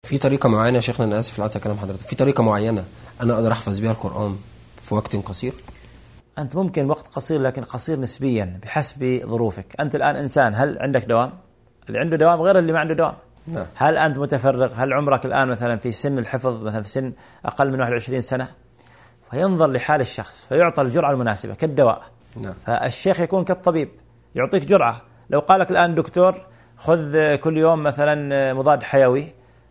في طريقة معينة يا شيخنا، أنا آسف لقطع كلام حضرتك، في طريقة معينة أنا أقدر أحفظ بها القرآن في وقت قصير؟ أنت ممكن وقت قصير، لكن قصير نسبيا بحسب ظروفك. أنت الآن إنسان، هل عندك دوام؟ اللي عنده دوام غير اللي ما عنده دوام. نعم. هل أنت متفرغ؟ هل عمرك الآن مثلا في سن الحفظ، مثلا في سن أقل من 21 سنة؟ فينظر لحال الشخص فيعطى الجرعة المناسبة كالدواء. نعم. فالشيخ يكون كالطبيب، يعطيك جرعة. لو قالك الآن دكتور خذ كل يوم مثلا مضاد حيوي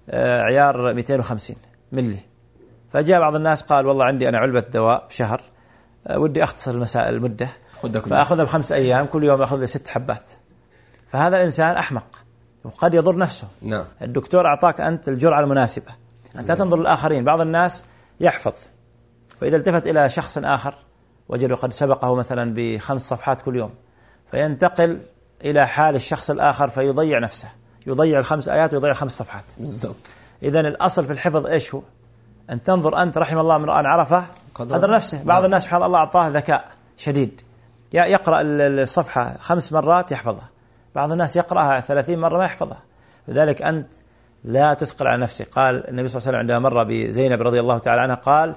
عيار 250 ملي، فجاء بعض الناس قال والله عندي أنا علبة دواء بشهر، ودي أختصر المدة فأخذها ب5 أيام، كل يوم أخذ لي 6 حبات. فهذا الإنسان أحمق وقد يضر نفسه. نعم. الدكتور أعطاك أنت الجرعة المناسبة، أنت لا تنظر للآخرين. بعض الناس يحفظ، فإذا التفت إلى شخص آخر وجده قد سبقه مثلا ب5 صفحات كل يوم، فينتقل إلى حال الشخص الآخر فيضيع نفسه، يضيع ال5 آيات ويضيع 5 صفحات. بالضبط. إذن الأصل في الحفظ إيش هو؟ أن تنظر أنت، رحم الله امرأ عرفه قدر نفسه. بعض الناس سبحان الله أعطاه ذكاء شديد، يقرأ الصفحة 5 مرات يحفظها، بعض الناس يقرأها 30 مرة ما يحفظها. لذلك أنت لا تثقل على نفسك. قال النبي صلى الله عليه وسلم عندما مر بزينب رضي الله تعالى عنها قال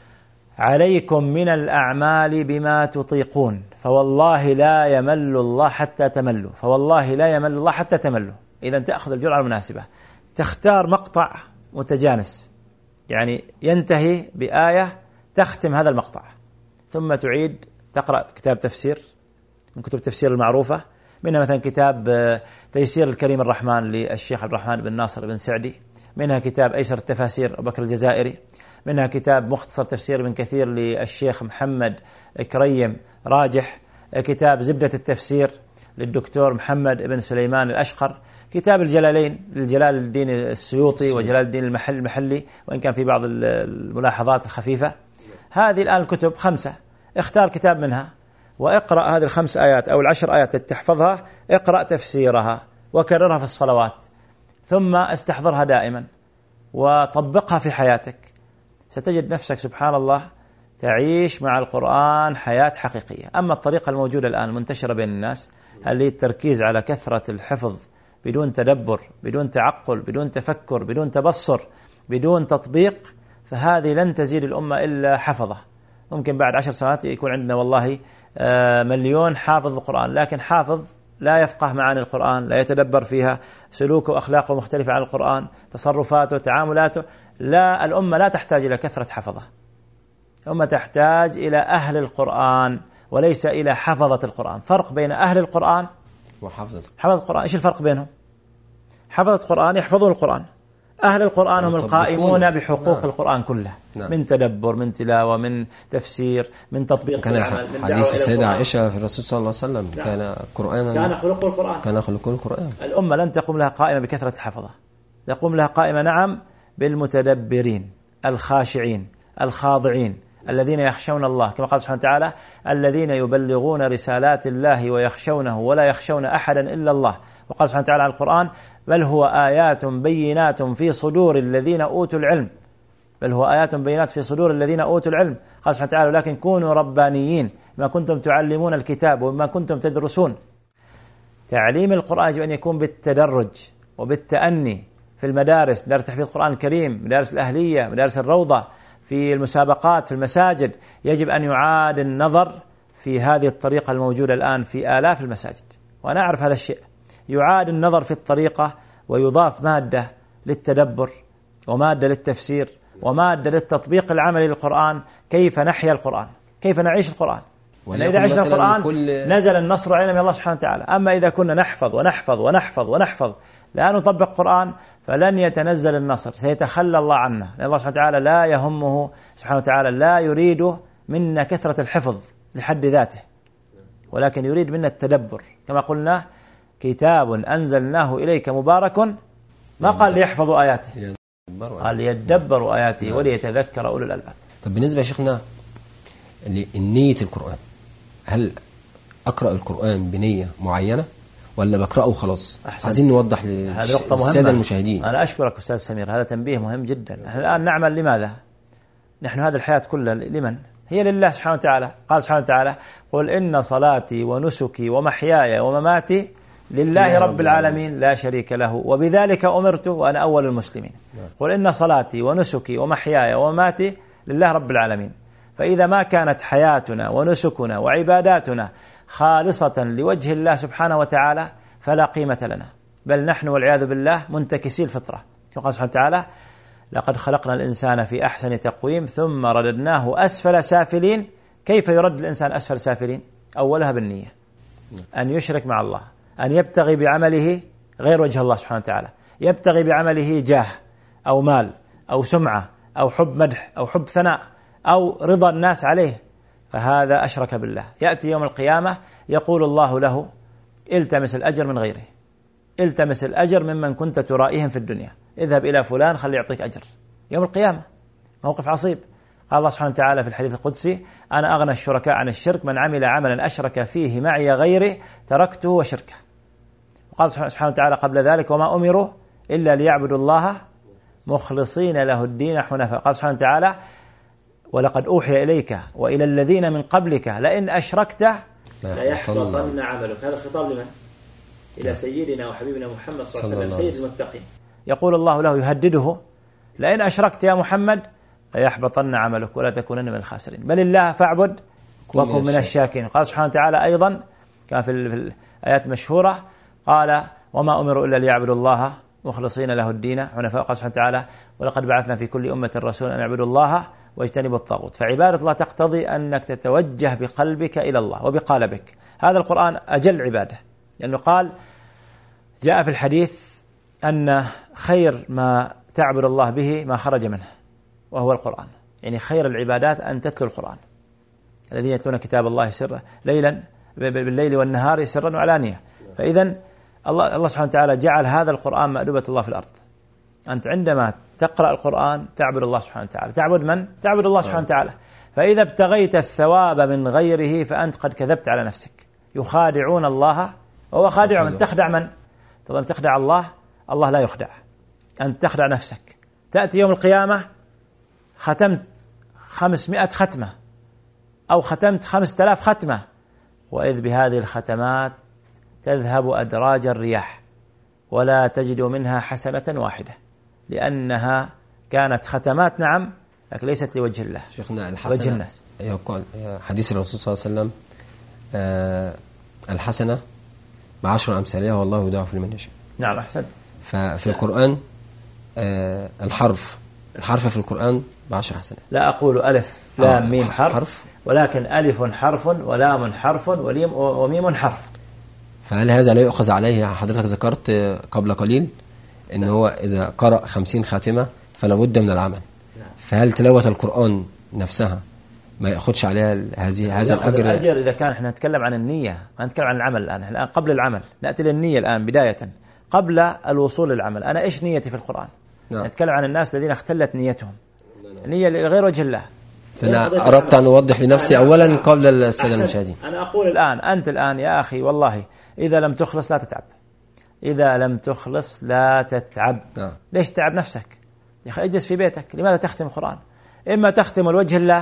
عليكم من الأعمال بما تطيقون، فوالله لا يمل الله حتى تملوا، فوالله لا يمل الله حتى تملوا. إذا تأخذ الجرعة المناسبة، تختار مقطع متجانس، يعني ينتهي بآية تختم هذا المقطع، ثم تعيد تقرأ كتاب تفسير من كتب التفسير المعروفة، منها مثلا كتاب تيسير الكريم الرحمن للشيخ عبد الرحمن بن ناصر بن سعدي، منها كتاب أيسر التفاسير أبو بكر الجزائري، منها كتاب مختصر تفسير ابن كثير للشيخ محمد كريم راجح، كتاب زبدة التفسير للدكتور محمد بن سليمان الأشقر، كتاب الجلالين للجلال الدين السيوطي وجلال الدين المحلي، وإن كان في بعض الملاحظات الخفيفة. هذه الآن الكتب 5، اختار كتاب منها واقرأ هذه ال5 آيات أو ال10 آيات التي تحفظها، اقرأ تفسيرها وكررها في الصلوات، ثم استحضرها دائما وطبقها في حياتك، ستجد نفسك سبحان الله تعيش مع القرآن حياة حقيقية. أما الطريقة الموجودة الآن المنتشرة بين الناس، اللي التركيز على كثرة الحفظ بدون تدبر، بدون تعقل، بدون تفكر، بدون تبصر، بدون تطبيق، فهذه لن تزيد الأمة إلا حفظة. ممكن بعد 10 سنوات يكون عندنا والله 1,000,000 حافظ القرآن، لكن حافظ لا يفقه معاني القرآن، لا يتدبر فيها، سلوكه وأخلاقه مختلفة عن القرآن، تصرفاته تعاملاته. لا، الأمة لا تحتاج إلى كثرة حفظة، الأمة تحتاج إلى أهل القرآن وليس إلى حفظة القرآن. فرق بين أهل القرآن وحفظة القرآن. إيش الفرق بينهم؟ حفظة القرآن يحفظون القرآن، أهل القرآن هم القائمون بحقوق القرآن كله. من تدبر، من تلاوة، من تفسير، من تطبيق. كان حديث السيدة عائشة في الرسول صلى الله عليه وسلم كان خلق القرآن، كان خلق القرآن. الأمة لن تقوم لها قائمة بكثرة الحفظة، تقوم لها قائمة نعم بالمتدبرين الخاشعين الخاضعين الذين يخشون الله، كما قال سبحانه وتعالى الذين يبلغون رسالات الله ويخشونه ولا يخشون أحدا إلا الله. وقال سبحانه وتعالى على القرآن بل هو آيات بينات في صدور الذين أوتوا العلم، بل هو آيات بينات في صدور الذين أوتوا العلم. قال سبحانه وتعالى لكن كونوا ربانيين ما كنتم تعلمون الكتاب وما كنتم تدرسون. تعليم القرآن يجب أن يكون بالتدرج وبالتأني في المدارس، مدارس تحفيظ القرآن الكريم، مدارس الأهلية، مدارس الروضة، في المسابقات، في المساجد. يجب أن يعاد النظر في هذه الطريقة الموجودة الآن في آلاف المساجد، وأنا أعرف هذا الشيء. يعاد النظر في الطريقة ويضاف مادة للتدبر ومادة للتفسير ومادة للتطبيق العملي للقرآن. كيف نحيا القرآن، كيف نعيش القرآن. إذا عشنا القرآن نزل النصر علينا من الله سبحانه وتعالى. أما إذا كنا نحفظ ونحفظ ونحفظ ونحفظ لا نطبق القرآن فلن يتنزل النصر، سيتخلى الله عنا، لأن الله سبحانه وتعالى لا يهمه سبحانه وتعالى، لا يريد منا كثرة الحفظ لحد ذاته، ولكن يريد منا التدبر. كما قلنا كتاب أنزلناه إليك مبارك، ما قال ليحفظوا آياته، قال ليدبروا آياته وليتذكر أولو الألباب. طب بالنسبة يا شيخنا لنية القرآن، هل أقرأ القرآن بنية معينة ولا بقرأه وخلاص؟ عايزين نوضح للسادة المشاهدين. أنا أشكرك أستاذ سمير، هذا تنبيه مهم جدا. نحن الآن نعمل لماذا؟ نحن هذه الحياة كلها لمن؟ هي لله سبحانه وتعالى. قال سبحانه وتعالى قل إن صلاتي ونسكي ومحياي ومماتي لله رب العالمين لا شريك له وبذلك أمرت وأنا أول المسلمين. قل إن صلاتي ونسكي ومحياي ومماتي لله رب العالمين. فإذا ما كانت حياتنا ونسكنا وعباداتنا خالصة لوجه الله سبحانه وتعالى فلا قيمة لنا، بل نحن والعياذ بالله منتكسي الفطرة. كما قال سبحانه وتعالى: لقد خلقنا الإنسان في أحسن تقويم ثم رددناه أسفل سافلين. كيف يرد الإنسان أسفل سافلين؟ أولها بالنية، أن يشرك مع الله، أن يبتغي بعمله غير وجه الله سبحانه وتعالى، يبتغي بعمله جاه أو مال أو سمعة أو حب مدح أو حب ثناء أو رضا الناس عليه، فهذا أشرك بالله. يأتي يوم القيامة يقول الله له: التمس الأجر من غيره، التمس الأجر ممن كنت ترائيهم في الدنيا، اذهب إلى فلان خلي يعطيك أجر. يوم القيامة موقف عصيب. قال الله سبحانه وتعالى في الحديث القدسي: أنا أغنى الشركاء عن الشرك، من عمل عملا أشرك فيه معي غيري تركته وشركه. وقال سبحانه وتعالى قبل ذلك: وما أمروا إلا ليعبدوا الله مخلصين له الدين حنفاء. قال سبحانه وتعالى: ولقد أوحي إليك وإلى الذين من قبلك لئن أشركت ليحبطن عملك. هذا خطاب لمن؟ إلى سيدنا وحبيبنا محمد صلى الله عليه وسلم سيد المتقين. يقول الله له يهدده: لئن أشركت يا محمد ليحبطن عملك ولا تكونن من الخاسرين، بل الله فاعبد وكن من الشاكرين. قال سبحانه وتعالى أيضا كان في الآيات المشهورة قال: وما أمروا إلا ليعبدوا الله مخلصين له الدين حنفاء. قال سبحانه وتعالى: ولقد بعثنا في كل أمة رسولا أن يعبدوا الله واجتنبوا الطاغوت. فعبادة الله تقتضي أنك تتوجه بقلبك إلى الله وبقالبك. هذا القرآن أجل عبادة، لأنه قال جاء في الحديث أن خير ما تعبد الله به ما خرج منه وهو القرآن. يعني خير العبادات أن تتلو القرآن. الذين يتلون كتاب الله سرا ليلا بالليل والنهار سرا وعلانية. فإذا الله سبحانه وتعالى جعل هذا القرآن مأدبة الله في الأرض. أنت عندما تقرأ القرآن تعبد الله سبحانه وتعالى. تعبد من؟ تعبد الله سبحانه وتعالى. فإذا ابتغيت الثواب من غيره فأنت قد كذبت على نفسك. يخادعون الله وهو خادع. من تخدع من؟ تظن تخدع الله؟ الله لا يخدع. أنت تخدع نفسك. تأتي يوم القيامة ختمت 500 ختمة أو ختمت 5000 ختمة، وإذ بهذه الختمات تذهب أدراج الرياح ولا تجد منها حسنة واحدة، لأنها كانت ختمات نعم لكن ليست لوجه الله. شيخنا الحسنة وجه الناس. يقول حديث الرسول صلى الله عليه وسلم: الحسنة ب10 أمثالها والله يضاعف لمن يشاء. نعم أحسن. ففي القرآن الحرف في القرآن ب10 حسنات. لا أقول ألف لام ميم حرف، ولكن ألف حرف ولام حرف وميم حرف. فهل هذا لا يؤخذ عليه؟ حضرتك ذكرت قبل قليل إن هو إذا قرأ 50 خاتمة فلا بد من العمل. فهل تلاوة القرآن نفسها ما يأخذش عليها هذا الأجر إذا كان احنا نتكلم عن النية، ما نتكلم عن العمل الآن. الآن قبل العمل، نأتي للنية الآن بداية قبل الوصول للعمل. أنا إيش نيتي في القرآن؟ نتكلم عن الناس الذين اختلت نيتهم، نية لغير وجه الله. أنا أردت أن أوضح لنفسي أولا قبل السادة المشاهدين. أنا أقول الآن، أنت الآن يا أخي والله إذا لم تخلص لا تتعب. إذا لم تخلص لا تتعب. ليش تعب نفسك؟ يا أخي اجلس في بيتك. لماذا تختم القرآن؟ إما تختم الوجه الله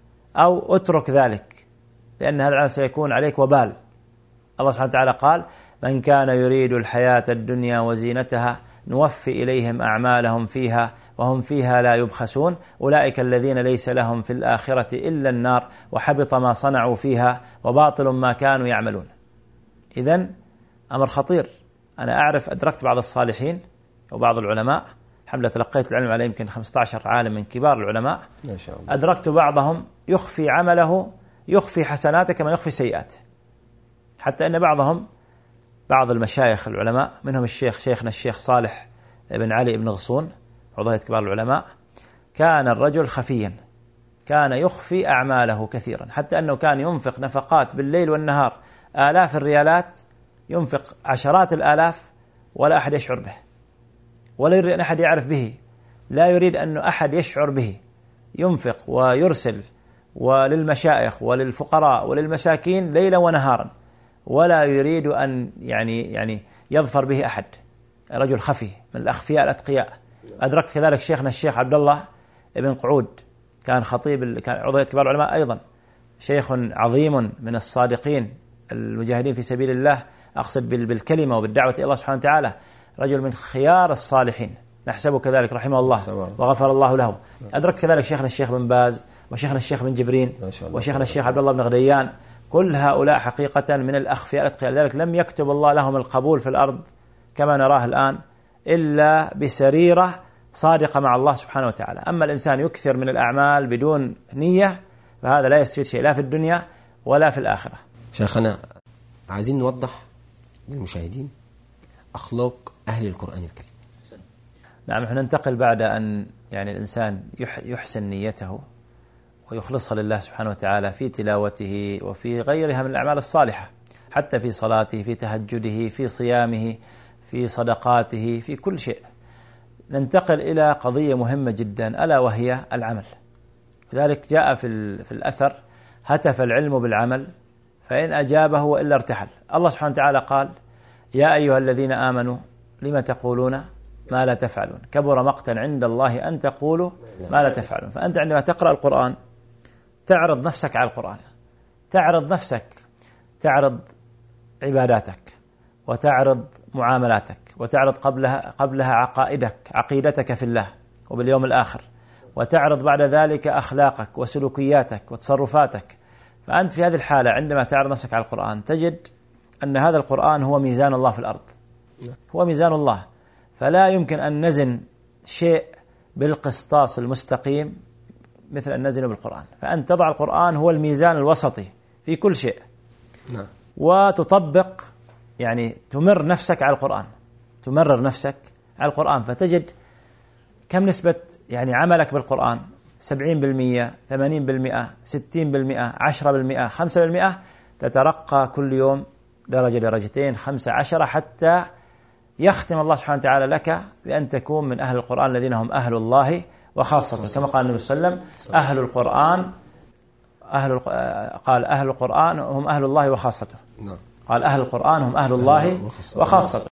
أو اترك ذلك، لأن هذا العمل سيكون عليك وبال. الله سبحانه وتعالى قال: من كان يريد الحياة الدنيا وزينتها نوفي إليهم أعمالهم فيها وهم فيها لا يبخسون أولئك الذين ليس لهم في الآخرة إلا النار وحبط ما صنعوا فيها وباطل ما كانوا يعملون. إذن أمر خطير. أنا أدركت بعض الصالحين وبعض العلماء، الحمد لله تلقيت العلم على يمكن 15 عالم من كبار العلماء، ما شاء الله. أدركت بعضهم يخفي عمله، يخفي حسناته كما يخفي سيئاته، حتى أن بعض المشايخ العلماء منهم شيخنا الشيخ صالح بن علي بن غصون عضو كبار العلماء، كان الرجل خفيا، كان يخفي أعماله كثيرا، حتى أنه كان ينفق نفقات بالليل والنهار آلاف الريالات، ينفق عشرات الآلاف ولا أحد يشعر به ولا يريد أن أحد يعرف به، لا يريد أن أحد يشعر به، ينفق ويرسل وللمشايخ وللفقراء وللمساكين ليلا ونهارا، ولا يريد أن يعني يظفر به أحد. رجل خفي من الأخفياء الأتقياء. أدركت كذلك شيخنا الشيخ عبد الله بن قعود، كان خطيب، كان عضو كبار العلماء أيضا، شيخ عظيم من الصادقين المجاهدين في سبيل الله، أقصد بالكلمة وبالدعوة إلى الله سبحانه وتعالى، رجل من خيار الصالحين نحسبه كذلك رحمه الله وغفر الله له. أدركت كذلك شيخنا الشيخ بن باز وشيخنا الشيخ بن جبرين وشيخنا الشيخ عبد الله بن غديان، كل هؤلاء حقيقة من الأخفياء الأتقياء، لذلك لم يكتب الله لهم القبول في الأرض كما نراه الآن إلا بسريرة صادقة مع الله سبحانه وتعالى. أما الإنسان يكثر من الأعمال بدون نية فهذا لا يستفيد شيء لا في الدنيا ولا في الآخرة. شيخنا عايزين نوضح للمشاهدين أخلاق أهل القرآن الكريم. نعم، نحن ننتقل بعد أن يعني الإنسان يحسن نيته ويخلصها لله سبحانه وتعالى في تلاوته وفي غيرها من الأعمال الصالحة، حتى في صلاته، في تهجده، في صيامه، في صدقاته، في كل شيء. ننتقل إلى قضية مهمة جدا ألا وهي العمل. لذلك جاء في الأثر: هتف العلم بالعمل فإن أجابه وإلا ارتحل. الله سبحانه وتعالى قال: يا أيها الذين آمنوا لم تقولون ما لا تفعلون كبر مقتا عند الله أن تقولوا ما لا تفعلون. فأنت عندما تقرأ القرآن تعرض نفسك على القرآن، تعرض نفسك، تعرض عباداتك وتعرض معاملاتك وتعرض قبلها عقيدتك في الله وباليوم الآخر، وتعرض بعد ذلك أخلاقك وسلوكياتك وتصرفاتك. فأنت في هذه الحالة عندما تعرض نفسك على القرآن تجد أن هذا القرآن هو ميزان الله في الأرض، هو ميزان الله، فلا يمكن أن نزن شيء بالقسطاس المستقيم مثل أن نزنه بالقرآن. فأنت تضع القرآن هو الميزان الوسطي في كل شيء، وتطبق يعني تمر نفسك على القرآن، تمرر نفسك على القرآن، فتجد كم نسبة يعني عملك بالقرآن: 70%، 80%، 60%، 10%، 5%. تترقى كل يوم درجة درجتين 15 حتى يختم الله سبحانه وتعالى لك بأن تكون من أهل القرآن الذين هم أهل الله وخاصة، كما قال النبي صلى الله عليه وسلم: أهل القرآن قال أهل القرآن هم أهل الله وخاصته. قال أهل القرآن هم أهل الله وخاصته.